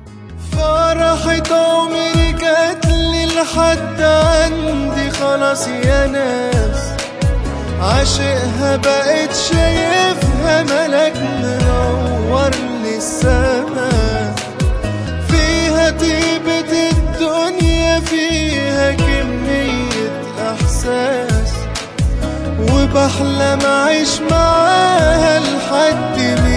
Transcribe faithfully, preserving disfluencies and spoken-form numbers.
فرحة عمري جاتلي لحد عندي خلاص يا ناس، عاشقها بقيت شايفها ملاك منور للسما، فيها طيبة الدنيا فيها كمية إحساس، وبحلم أعيش معاها لحد